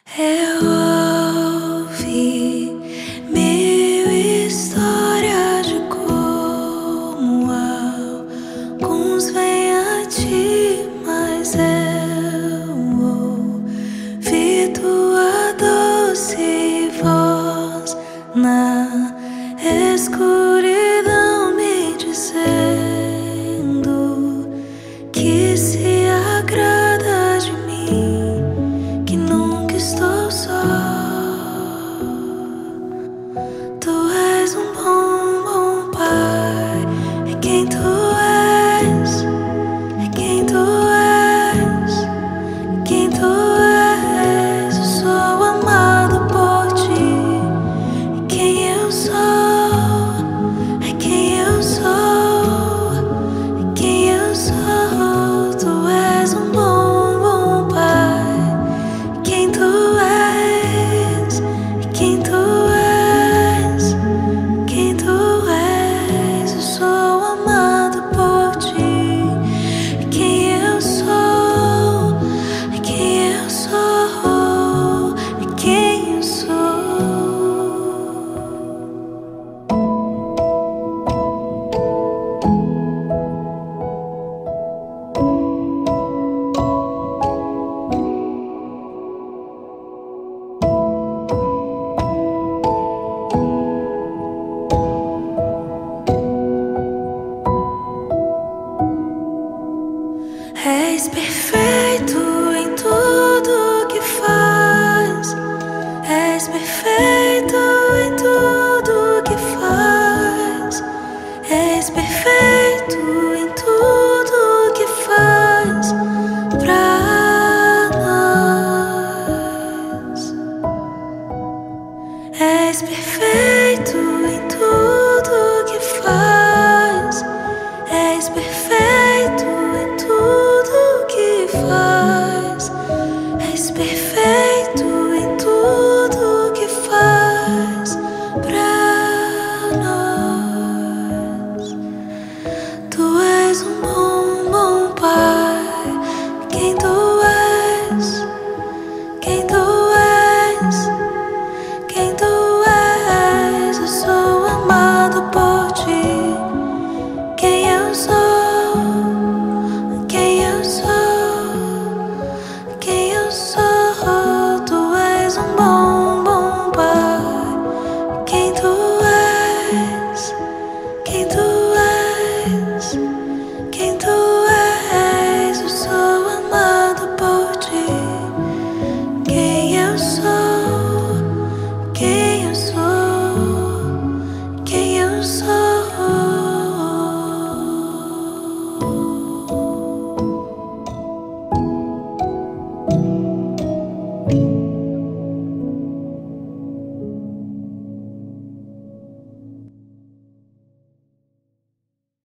Eu ouvi mil histórias de como alguns vêm a ti, mas eu ouvi tua doce voz na escuridão me dizendo que se agrada de mim, que nunca estou só. Tu és um bom pai, é quem tu és, é quem tu és, é quem tu és. Eu sou amado por ti, é quem eu sou, é quem eu sou, é quem eu sou. Tu és um bom pai, é quem tu és, é quem tu és, quem tu és. Eu sou amado por ti, é quem eu sou, é quem eu sou, é quem eu sou. És perfeito em tudo que faz. És perfeito em tudo que faz. És perfeito em tudo que faz pra nós. És perfeito em tudo que faz. És perfeito em tudo que faz. És perfeito.